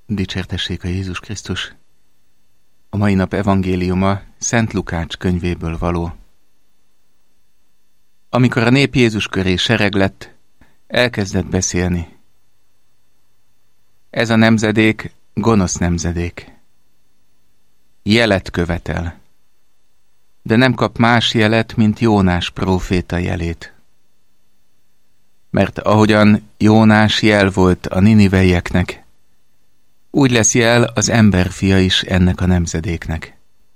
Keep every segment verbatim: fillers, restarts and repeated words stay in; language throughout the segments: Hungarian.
Dicsértessék a Jézus Krisztus! A mai nap evangéliuma Szent Lukács könyvéből való. Amikor a nép Jézus köré sereg lett, elkezdett beszélni. Ez a nemzedék gonosz nemzedék. Jelet követel, de nem kap más jelet, mint Jónás próféta jelét. Mert ahogyan Jónás jel volt a niniveieknek, úgy lesz jel az emberfia is ennek a nemzedéknek.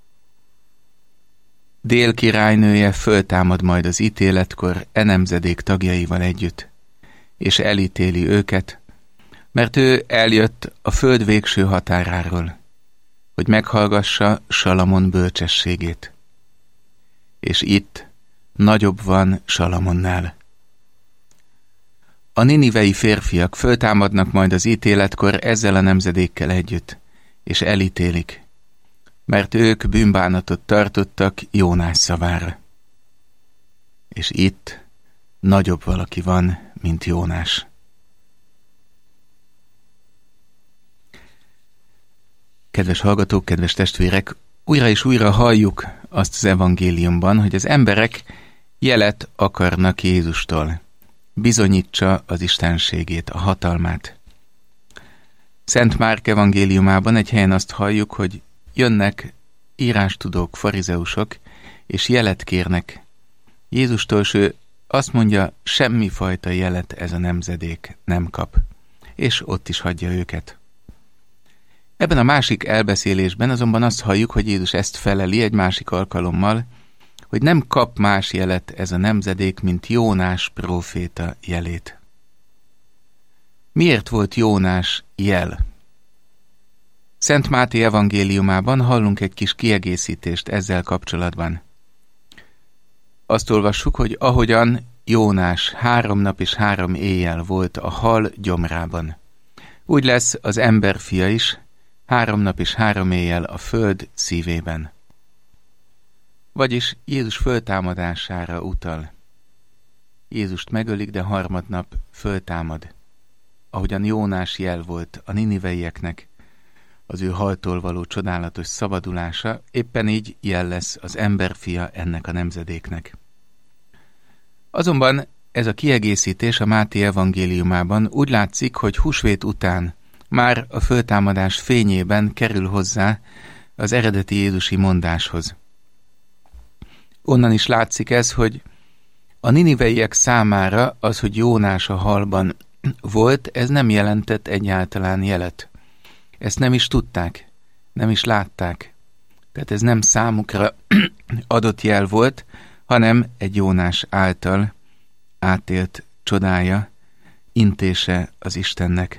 Dél királynője föltámad majd az ítéletkor e nemzedék tagjaival együtt, és elítéli őket, mert ő eljött a föld végső határáról, hogy meghallgassa Salamon bölcsességét. És itt nagyobb van Salamonnál. A ninivei férfiak föltámadnak majd az ítéletkor ezzel a nemzedékkel együtt, és elítélik, mert ők bűnbánatot tartottak Jónás szavára. És itt nagyobb valaki van, mint Jónás. Kedves hallgatók, kedves testvérek, újra és újra halljuk azt az evangéliumban, hogy az emberek jelet akarnak Jézustól. Bizonyítsa az istenségét, a hatalmát. Szent Márk evangéliumában egy helyen azt halljuk, hogy jönnek írástudók, farizeusok, és jelet kérnek Jézustól, s ő azt mondja, semmifajta jelet ez a nemzedék nem kap, és ott is hagyja őket. Ebben a másik elbeszélésben azonban azt halljuk, hogy Jézus ezt feleli egy másik alkalommal, hogy nem kap más jelet ez a nemzedék, mint Jónás próféta jelét. Miért volt Jónás jel? Szent Máté evangéliumában hallunk egy kis kiegészítést ezzel kapcsolatban. Azt olvassuk, hogy ahogyan Jónás három nap és három éjjel volt a hal gyomrában, úgy lesz az emberfia is három nap és három éjjel a föld szívében. Vagyis Jézus föltámadására utal. Jézust megölik, de harmadnap föltámad. Ahogyan Jónás jel volt a niniveieknek, az ő haltól való csodálatos szabadulása, éppen így jel lesz az emberfia ennek a nemzedéknek. Azonban ez a kiegészítés a Máté evangéliumában úgy látszik, hogy húsvét után már a föltámadás fényében kerül hozzá az eredeti jézusi mondáshoz. Onnan is látszik ez, hogy a niniveiek számára az, hogy Jónás a halban volt, ez nem jelentett egyáltalán jelet. Ezt nem is tudták, nem is látták. Tehát ez nem számukra adott jel volt, hanem egy Jónás által átélt csodája, intése az Istennek.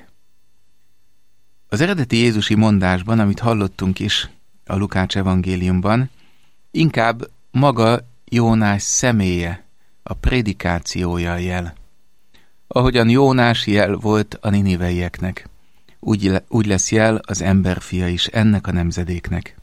Az eredeti jézusi mondásban, amit hallottunk is a Lukács evangéliumban, inkább maga Jónás személye, a prédikációja a jel. Ahogyan Jónás jel volt a niniveieknek, úgy, le, úgy lesz jel az emberfia is ennek a nemzedéknek.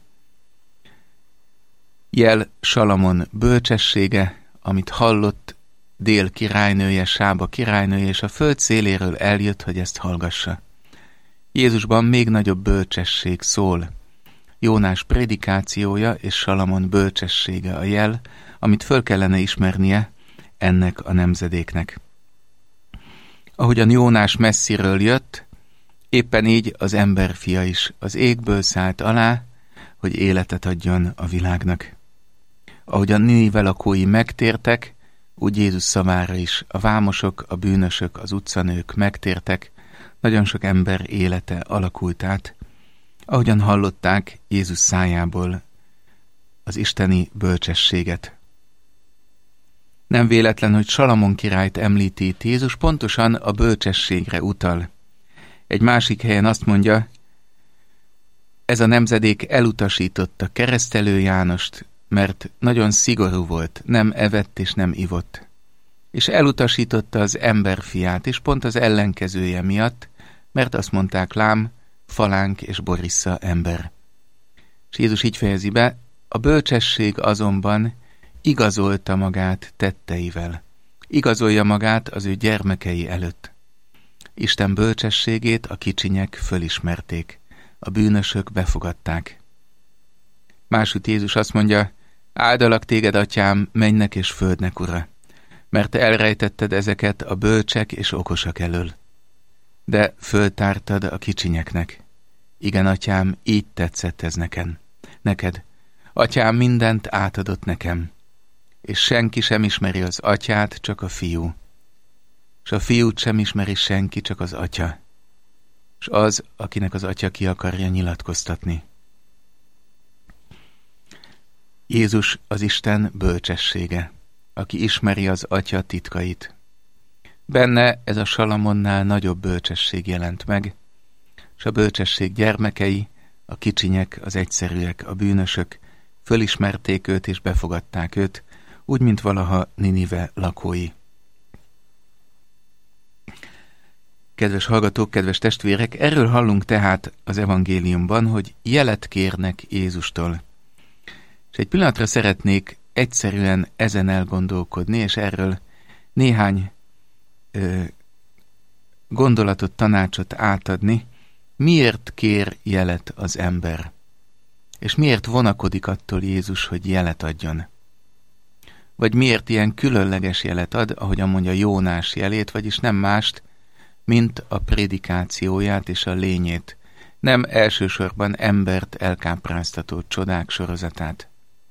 Jel Salamon bölcsessége, amit hallott Dél királynője, Sába királynője, és a föld széléről eljött, hogy ezt hallgassa. Jézusban még nagyobb bölcsesség szól. Jónás prédikációja és Salamon bölcsessége a jel, amit föl kellene ismernie ennek a nemzedéknek. Ahogyan Jónás messziről jött, éppen így az emberfia is az égből szállt alá, hogy életet adjon a világnak. Ahogyan Ninive lakói megtértek, úgy Jézus szavára is a vámosok, a bűnösök, az utcanők megtértek, nagyon sok ember élete alakult át, ahogyan hallották Jézus szájából az isteni bölcsességet. Nem véletlen, hogy Salamon királyt említi itt Jézus, pontosan a bölcsességre utal. Egy másik helyen azt mondja, ez a nemzedék elutasította Keresztelő Jánost, mert nagyon szigorú volt, nem evett és nem ivott. És elutasította az emberfiát, és pont az ellenkezője miatt, mert azt mondták, lám, falánk és borissza ember. És Jézus így fejezi be, a bölcsesség azonban igazolta magát tetteivel. Igazolja magát az ő gyermekei előtt. Isten bölcsességét a kicsinyek fölismerték. a bűnösök befogadták. Másút Jézus azt mondja, áldalak téged, atyám, mennynek és földnek ura, mert te elrejtetted ezeket a bölcsek és okosak elől, de föltártad a kicsinyeknek. Igen, atyám, így tetszett ez nekem. Neked, atyám mindent átadott nekem, és senki sem ismeri az atyát, csak a fiú, és a fiút sem ismeri senki, csak az atya, és az, akinek az atya ki akarja nyilatkoztatni. Jézus az Isten bölcsessége, aki ismeri az atya titkait. Benne ez a Salamonnál nagyobb bölcsesség jelent meg, és a bölcsesség gyermekei, a kicsinyek, az egyszerűek, a bűnösök fölismerték őt és befogadták őt, úgy, mint valaha Ninive lakói. Kedves hallgatók, kedves testvérek, erről hallunk tehát az evangéliumban, hogy jelet kérnek Jézustól. És egy pillanatra szeretnék egyszerűen ezen elgondolkodni, és erről néhány ö, gondolatot, tanácsot átadni, miért kér jelet az ember, és miért vonakodik attól Jézus, hogy jelet adjon. Vagy miért ilyen különleges jelet ad, ahogyan mondja Jónás jelét, vagyis nem mást, mint a prédikációját és a lényét, nem elsősorban embert elkápráztató csodák sorozatát.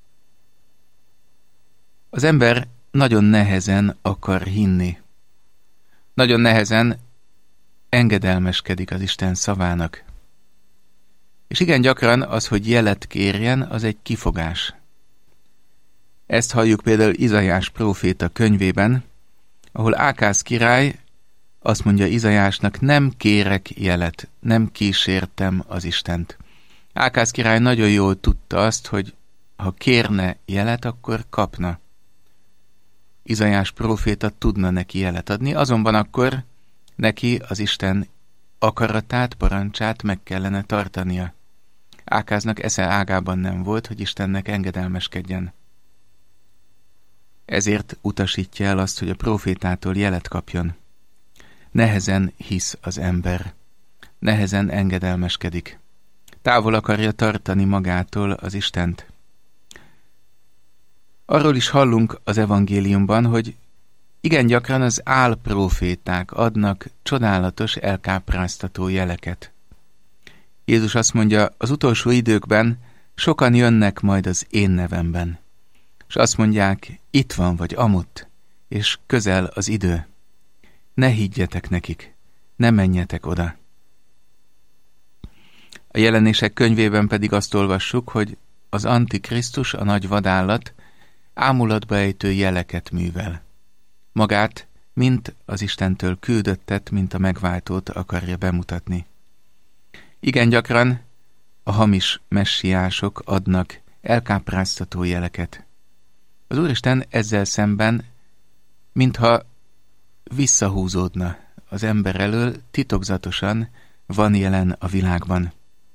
Az ember nagyon nehezen akar hinni. Nagyon nehezen engedelmeskedik az Isten szavának. És igen gyakran az, hogy jelet kérjen, az egy kifogás. Ezt halljuk például Izaiás próféta könyvében, ahol Ákáz király azt mondja Izaiásnak, nem kérek jelet, nem kísértem az Istent. Ákáz király nagyon jól tudta azt, hogy ha kérne jelet, akkor kapna. Izaiás próféta tudna neki jelet adni, azonban akkor neki az Isten akaratát, parancsát meg kellene tartania. Ákáznak esze ágában nem volt, hogy Istennek engedelmeskedjen. Ezért utasítja el azt, hogy a prófétától jelet kapjon. Nehezen hisz az ember, nehezen engedelmeskedik. Távol akarja tartani magától az Istent. Arról is hallunk az evangéliumban, hogy igen gyakran az álpróféták adnak csodálatos, elkápráztató jeleket. Jézus azt mondja, az utolsó időkben sokan jönnek majd az én nevemben, és azt mondják, itt van vagy amutt, és közel az idő. Ne higgyetek nekik, ne menjetek oda. A Jelenések könyvében pedig azt olvassuk, hogy az Antikrisztus, a nagy vadállat ámulatba ejtő jeleket művel. Magát, mint az Istentől küldöttet, mint a megváltót akarja bemutatni. Igen gyakran a hamis messiások adnak elkápráztató jeleket. Az Úristen ezzel szemben, mintha visszahúzódna az ember elől, titokzatosan van jelen a világban.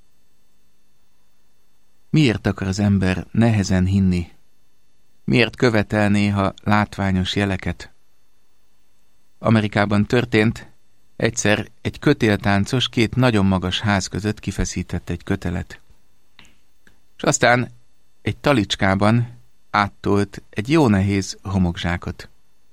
Miért akar az ember nehezen hinni? Miért követel néha látványos jeleket? Amerikában történt, egyszer egy kötéltáncos két nagyon magas ház között kifeszített egy kötelet. És aztán egy talicskában áttolt egy jó nehéz homokzsákot.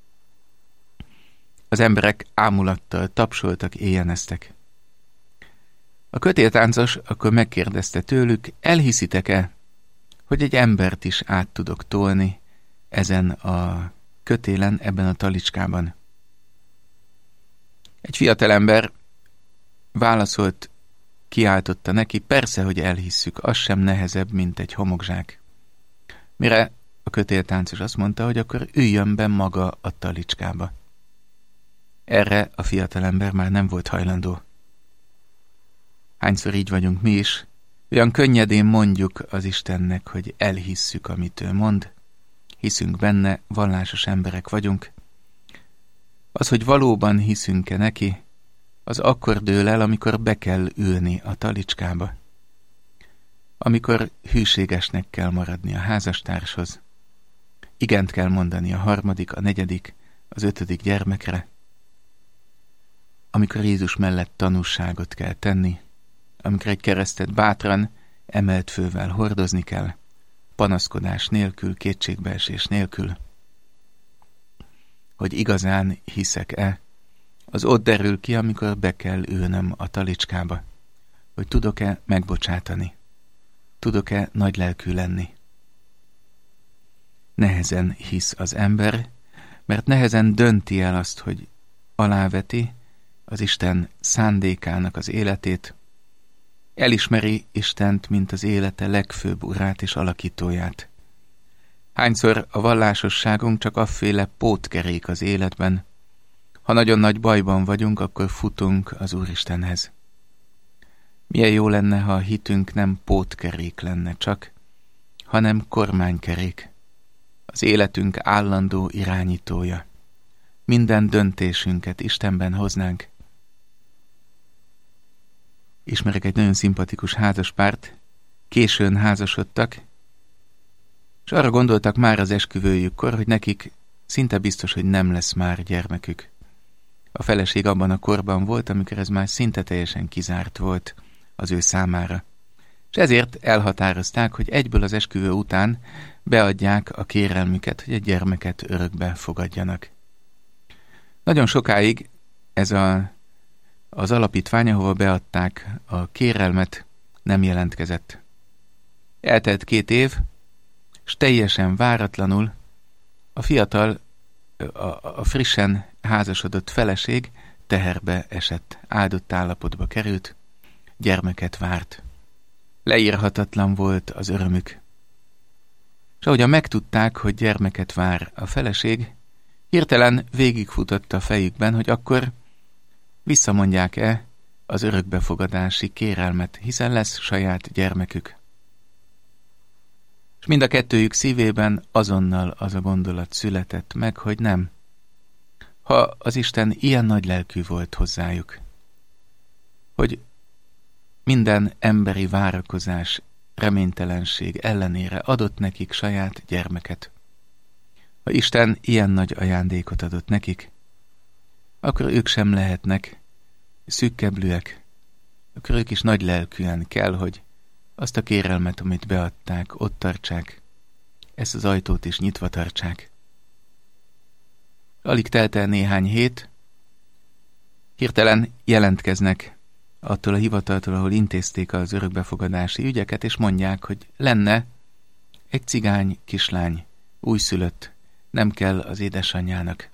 Az emberek ámulattal tapsoltak, éjjeneztek. A kötéltáncos akkor megkérdezte tőlük, elhiszitek-e, hogy egy embert is át tudok tolni ezen a kötélen, ebben a talicskában? Egy fiatalember válaszolt, kiáltotta neki, persze, hogy elhisszük, az sem nehezebb, mint egy homokzsák. Mire a kötéltáncos azt mondta, hogy akkor üljön be maga a talicskába. Erre a fiatalember már nem volt hajlandó. Hányszor így vagyunk mi is, olyan könnyedén mondjuk az Istennek, hogy elhisszük, amit ő mond, hiszünk benne, vallásos emberek vagyunk. Az, hogy valóban hiszünk-e neki, az akkor dől el, amikor be kell ülni a talicskába. Amikor hűségesnek kell maradni a házastárshoz. Igent kell mondani a harmadik, a negyedik, az ötödik gyermekre. Amikor Jézus mellett tanúságot kell tenni, amikor egy keresztet bátran, emelt fővel hordozni kell, panaszkodás nélkül, kétségbeesés nélkül. Hogy igazán hiszek-e, az ott derül ki, amikor be kell ülnöm a talicskába, hogy tudok-e megbocsátani, tudok-e nagylelkű lenni. Nehezen hisz az ember, mert nehezen dönti el azt, hogy aláveti az Isten szándékának az életét, elismeri Istent, mint az élete legfőbb urát és alakítóját. Hányszor a vallásosságunk csak afféle pótkerék az életben, ha nagyon nagy bajban vagyunk, akkor futunk az Úristenhez. Milyen jó lenne, ha a hitünk nem pótkerék lenne csak, hanem kormánykerék, az életünk állandó irányítója. Minden döntésünket Istenben hoznánk. Ismerek egy nagyon szimpatikus házaspárt, későn házasodtak, és arra gondoltak már az esküvőjükkor, hogy nekik szinte biztos, hogy nem lesz már gyermekük. A feleség abban a korban volt, amikor ez már szinte teljesen kizárt volt az ő számára. És ezért elhatározták, hogy egyből az esküvő után beadják a kérelmüket, hogy egy gyermeket örökbe fogadjanak. Nagyon sokáig ez a, az alapítvány, ahova beadták a kérelmet, nem jelentkezett. Eltelt két év, és teljesen váratlanul a fiatal, a, a frissen házasodott feleség teherbe esett, áldott állapotba került, gyermeket várt. Leírhatatlan volt az örömük. És ahogyan megtudták, hogy gyermeket vár a feleség, hirtelen végigfutott a fejükben, hogy akkor visszamondják-e az örökbefogadási kérelmet, hiszen lesz saját gyermekük. És mind a kettőjük szívében azonnal az a gondolat született meg, hogy nem. Ha az Isten ilyen nagy lelkű volt hozzájuk, hogy minden emberi várakozás, reménytelenség ellenére adott nekik saját gyermeket. Ha Isten ilyen nagy ajándékot adott nekik, akkor ők sem lehetnek szűkkeblűek, akkor ők is nagy lelkűen kell, hogy azt a kérelmet, amit beadták, ott tartsák, ezt az ajtót is nyitva tartsák. Alig telt el néhány hét, hirtelen jelentkeznek attól a hivataltól, ahol intézték az örökbefogadási ügyeket, és mondják, hogy lenne egy cigány kislány, újszülött, nem kell az édesanyjának.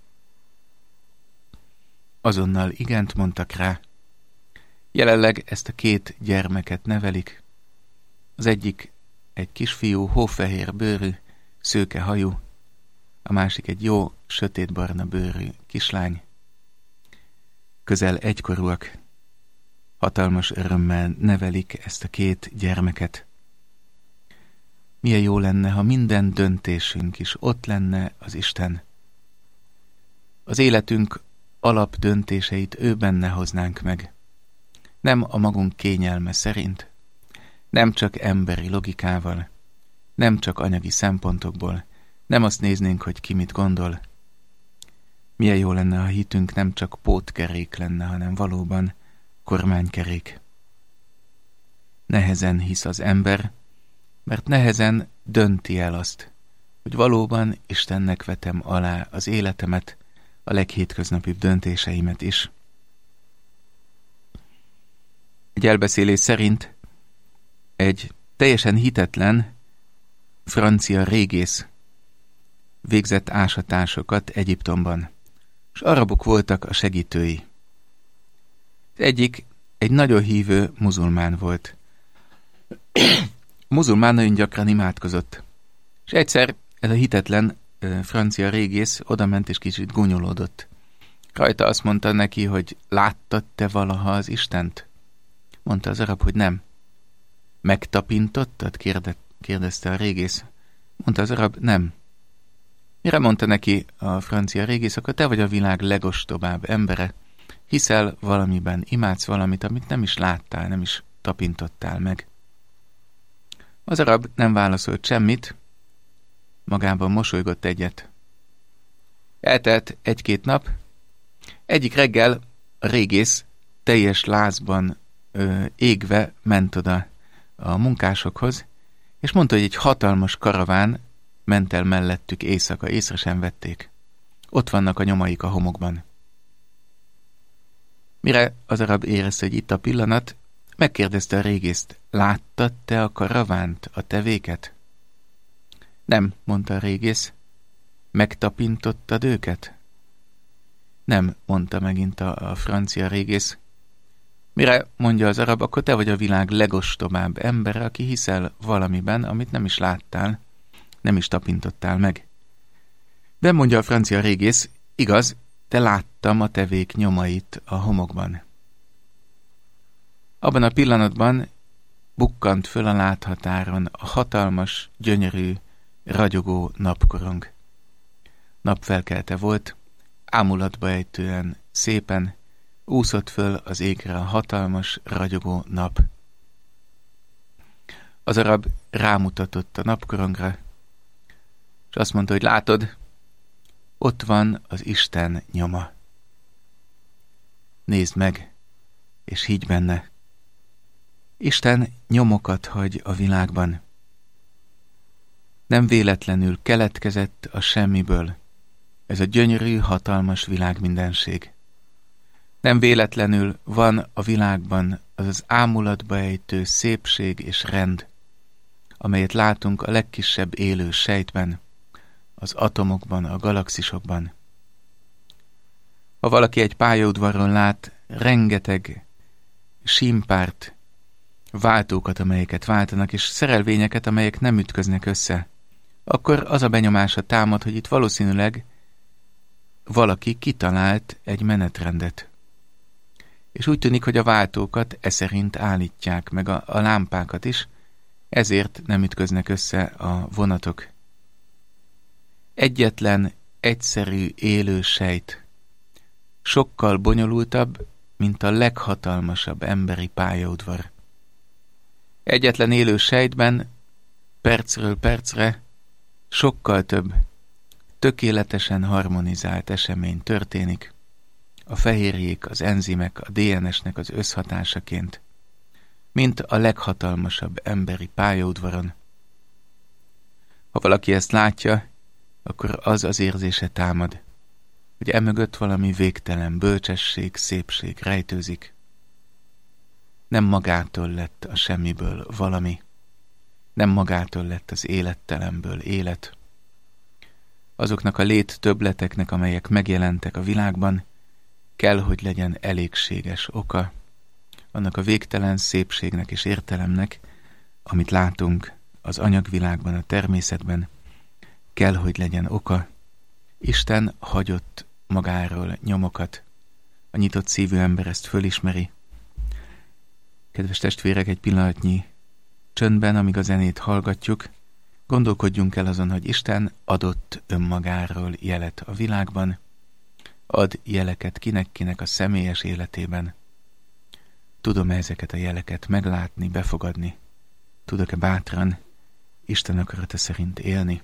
Azonnal igent mondtak rá. Jelenleg ezt a két gyermeket nevelik. Az egyik egy kisfiú, hófehér bőrű, szőke hajú, a másik egy jó, sötétbarna bőrű kislány. Közel egykorúak, hatalmas örömmel nevelik ezt a két gyermeket. Milyen jó lenne, ha minden döntésünk is ott lenne az Isten. Az életünk alapdöntéseit ő benne hoznánk meg. Nem a magunk kényelme szerint, nem csak emberi logikával, nem csak anyagi szempontokból, nem azt néznénk, hogy ki mit gondol. Milyen jó lenne, ha hitünk nem csak pótkerék lenne, hanem valóban kormánykerék. Nehezen hisz az ember, mert nehezen dönti el azt, hogy valóban Istennek vetem alá az életemet, a leghétköznapibb döntéseimet is. Egy elbeszélés szerint egy teljesen hitetlen francia régész végzett ásatásokat Egyiptomban, és arabok voltak a segítői. Az egyik egy nagyon hívő muzulmán volt. Muzulmán nagyon gyakran imádkozott, és egyszer ez a hitetlen ö, francia régész odament és kicsit gúnyolódott. Rajta azt mondta neki, hogy láttad te valaha az Istent? Mondta az arab, hogy nem. Megtapintottad? Kérde, kérdezte a régész. Mondta az arab, nem. Mire mondta neki a francia régész, akkor te vagy a világ legostobább embere, hiszel valamiben, imádsz valamit, amit nem is láttál, nem is tapintottál meg. Az arab nem válaszolt semmit, magában mosolygott egyet. Eltelt egy-két nap, egyik reggel a régész teljes lázban ö, égve ment oda a munkásokhoz, és mondta, hogy egy hatalmas karaván ment el mellettük éjszaka, észre sem vették. Ott vannak a nyomaik a homokban. Mire az arab érezte, hogy itt a pillanat, megkérdezte a régészt, láttad te a karavánt, a tevéket? Nem, mondta a régész. Megtapintottad őket? Nem, mondta megint a, a francia régész. Mire mondja az arab, akkor te vagy a világ legostobább embere, aki hiszel valamiben, amit nem is láttál, nem is tapintottál meg. De mondja a francia régész, igaz, de láttam a tevék nyomait a homokban. Abban a pillanatban bukkant föl a láthatáron a hatalmas, gyönyörű, ragyogó napkorong. Napfelkelte volt, ámulatba ejtően, szépen úszott föl az égre a hatalmas, ragyogó nap. Az arab rámutatott a napkorongra, és azt mondta, hogy látod, ott van az Isten nyoma. Nézd meg, és higgy benne. Isten nyomokat hagy a világban. Nem véletlenül keletkezett a semmiből ez a gyönyörű, hatalmas világmindenség. Nem véletlenül van a világban az az ámulatba ejtő szépség és rend, amelyet látunk a legkisebb élő sejtben, az atomokban, a galaxisokban. Ha valaki egy pályaudvaron lát rengeteg símpárt, váltókat, amelyeket váltanak, és szerelvényeket, amelyek nem ütköznek össze, akkor az a benyomása támad, hogy itt valószínűleg valaki kitalált egy menetrendet. És úgy tűnik, hogy a váltókat e szerint állítják, meg a, a lámpákat is, ezért nem ütköznek össze a vonatok. Egyetlen, egyszerű, élő sejt, sokkal bonyolultabb, mint a leghatalmasabb emberi pályaudvar. Egyetlen élő sejtben percről percre sokkal több, tökéletesen harmonizált esemény történik, a fehérjék, az enzimek, a dé en es-nek az összhatásaként, mint a leghatalmasabb emberi pályaudvaron. Ha valaki ezt látja, akkor az az érzése támad, hogy emögött valami végtelen bölcsesség, szépség rejtőzik. Nem magától lett a semmiből valami, nem magától lett az élettelemből élet. Azoknak a lét többleteknek, amelyek megjelentek a világban, kell, hogy legyen elégséges oka, annak a végtelen szépségnek és értelemnek, amit látunk az anyagvilágban, a természetben, kell, hogy legyen oka. Isten hagyott magáról nyomokat. A nyitott szívű ember ezt fölismeri. Kedves testvérek, egy pillanatnyi csöndben, amíg a zenét hallgatjuk, gondolkodjunk el azon, hogy Isten adott önmagáról jelet a világban, ad jeleket kinek-kinek a személyes életében. Tudom-e ezeket a jeleket meglátni, befogadni? Tudok-e bátran Isten akarata szerint élni?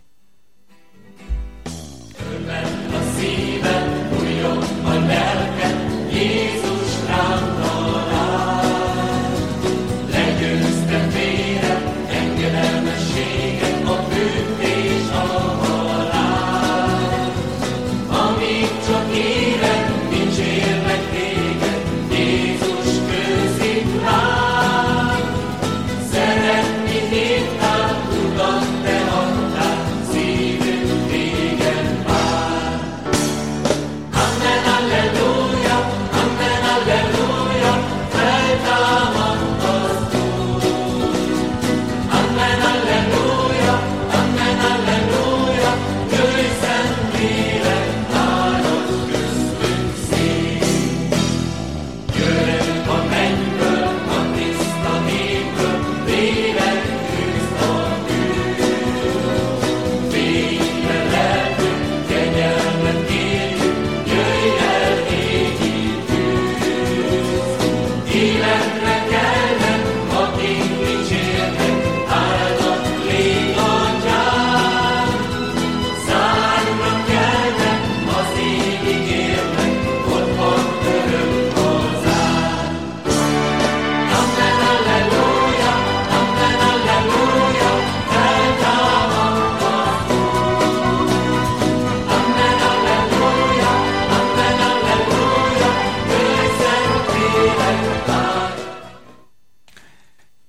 Örvend a szíved, fújjon a lelked, Jézus rám talál. Legyőzte véred, engedelmességet, a bűntés, a halál. Amíg csak élek, dicsérlek téged, Jézus kőzik rám. Szeretni hívtál, Uram, te adtál,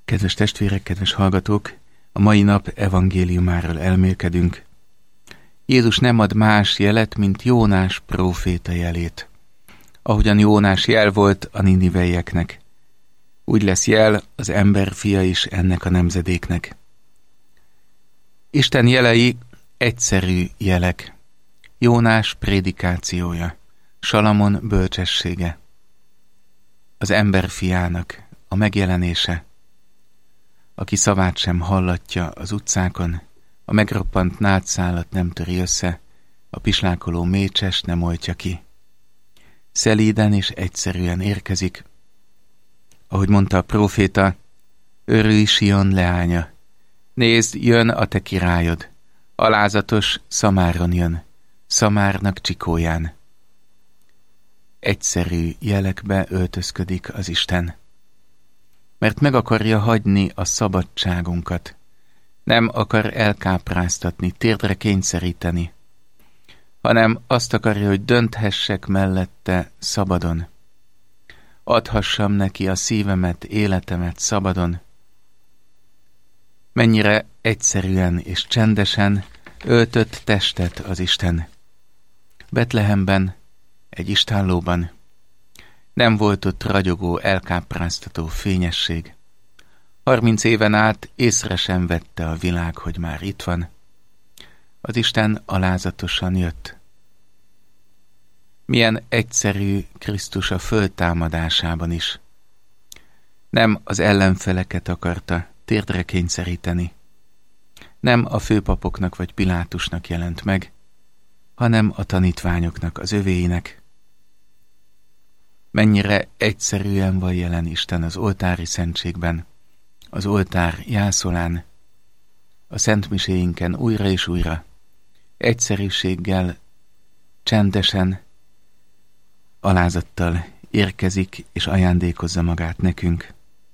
Kedves testvérek, kedves hallgatók, a mai nap evangéliumáról elmélkedünk. Jézus nem ad más jelet, mint Jónás próféta jelét. Ahogyan Jónás jel volt a niniveieknek, úgy lesz jel az emberfia is ennek a nemzedéknek. Isten jelei egyszerű jelek. Jónás prédikációja, Salamon bölcsessége, az emberfiának a megjelenése, aki szavát sem hallatja az utcákon, a megroppant nádszálat nem töri össze, a pislákoló mécsest nem oltja ki. Szelíden és egyszerűen érkezik. Ahogy mondta a próféta, örülj Sion leánya, nézd, jön a te királyod, alázatos Szamáron jön, Szamárnak csikóján. Egyszerű jelekbe öltözködik az Isten, mert meg akarja hagyni a szabadságunkat. Nem akar elkápráztatni, térdre kényszeríteni, hanem azt akarja, hogy dönthessek mellette szabadon. Adhassam neki a szívemet, életemet szabadon. Mennyire egyszerűen és csendesen öltött testet az Isten. Betlehemben, egy istállóban. Nem volt ott ragyogó, elkápráztató fényesség. Harminc éven át észre sem vette a világ, hogy már itt van. Az Isten alázatosan jött. Milyen egyszerű Krisztus a föltámadásában is. Nem az ellenfeleket akarta térdre kényszeríteni. Nem a főpapoknak vagy Pilátusnak jelent meg, hanem a tanítványoknak, az övéinek. Mennyire egyszerűen van jelen Isten az oltári szentségben, az oltár jászolán, a szentmiséinken újra és újra, egyszerűséggel, csendesen, alázattal érkezik és ajándékozza magát nekünk.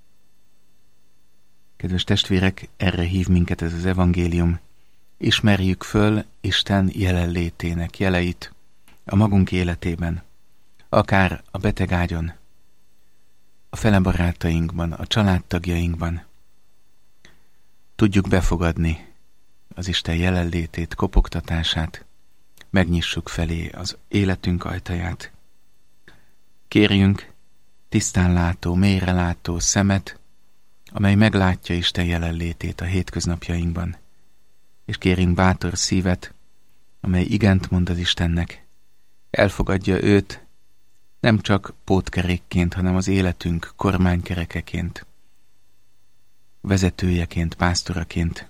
Kedves testvérek, erre hív minket ez az evangélium. Ismerjük föl Isten jelenlétének jeleit a magunk életében, akár a betegágyon, a felebarátainkban, a családtagjainkban. Tudjuk befogadni az Isten jelenlétét, kopogtatását, megnyissuk felé az életünk ajtaját. Kérjünk tisztánlátó, mélyrelátó szemet, amely meglátja Isten jelenlétét a hétköznapjainkban, és kérjünk bátor szívet, amely igent mond az Istennek, elfogadja őt nem csak pótkerékként, hanem az életünk kormánykerekeként, vezetőjeként, pásztoraként.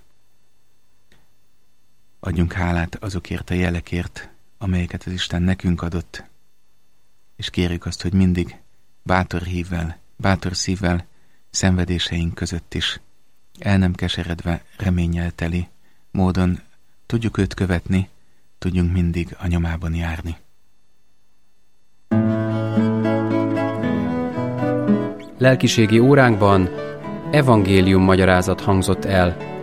Adjunk hálát azokért a jelekért, amelyeket az Isten nekünk adott, és kérjük azt, hogy mindig bátor hívvel, bátor szívvel, szenvedéseink között is, el nem keseredve, reménnyel teli módon tudjuk őt követni, tudjunk mindig a nyomában járni. Lelkiségi óránkban evangélium magyarázat hangzott el